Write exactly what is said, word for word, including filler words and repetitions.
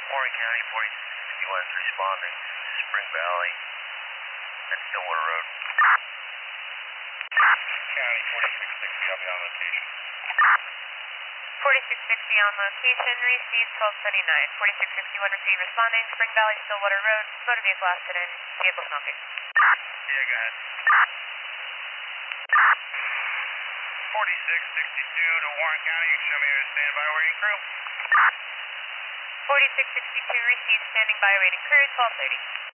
Warren County, forty-six fifty-one is responding to Spring Valley and Stillwater Road. County, forty-six sixty, I'll be on location. forty-six sixty on location, received twelve seventy-nine. forty-six sixty-one received responding, Spring Valley, Stillwater Road, motor vehicle accident, vehicle smoking. Yeah, go ahead. forty-six sixty-two to Warren County, you can show me a standby waiting crew. forty-six sixty-two received standing by waiting crew, twelve thirty.